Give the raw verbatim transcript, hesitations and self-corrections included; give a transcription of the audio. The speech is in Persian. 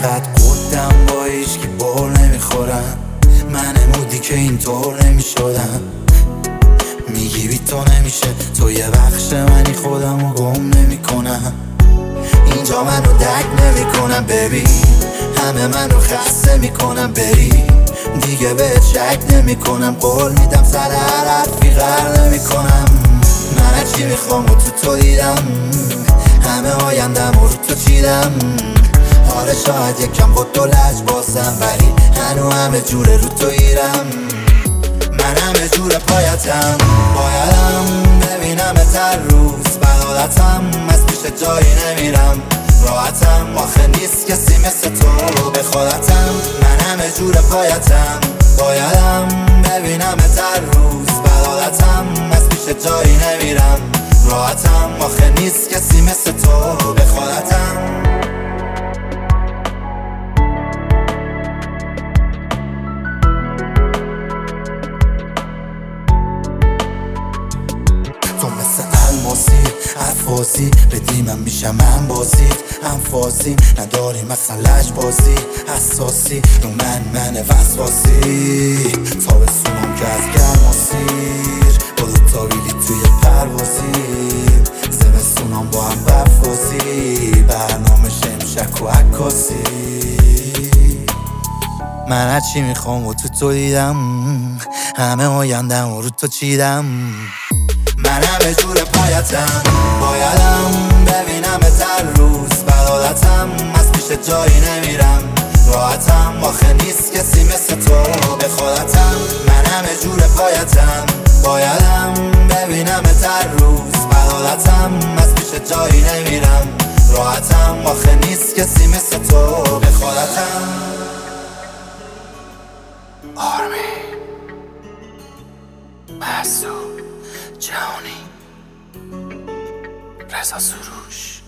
انقدر قدم با هیچکی بول نمیخورم، من مودی که اینطور نمیشدم. میگی بی تو نمیشه، تو یه بخش منی، خودم رو گم نمی کنم. اینجا منو درک نمی کنم ببین، همه منو خسته میکنم. بری دیگه به شک نمی کنم، قول میدم سر هر حرفی غر نمی کنم. من هرچی میخوام و تو تو دیدم، همه آیندم رو تو چیدم. حالا شاید یکم با تو لج بازم، ولی هنو همه جوره رو تو ایرم. من همه جور پایتم، بایدم ببینم تر روز بدالتم. از پیش جایی نمیرم، راحتم آخه نیست کسی مثل تو به خودتم. من همه جور پایتم، بایدم ببینم تر روز بدالتم. از پیش جایی نمیرم، راحتم آخه نیست کسی مثل تو به خودتم. تو مثل الماسی حرفازی بدی، من میشم من بازید انفازیم. نداری مثلا لج بازی حساسی رو من من وسواسی. تابستونم که از گرماسیر با دوتا بیلی توی پروازیم. زمستونم با هم برفازی، برنامه شمشک و عکاسی. من هرچی میخوام و تو تو دیدم، همه آیندم رو تو چیدم. من همه جور پایتم، بایدم ببینم تر روز بدالتم. از پیش جایی نمیرم، راحتم آخه نیست کسی مثل تو به خودتم. من همه جور پایتم، بایدم ببینم تر روز بدالتم. از پیش جایی نمیرم، راحتم آخه نیست کسی مثل تو به خودتم. آرمی محسوب جهانی رضا سروش.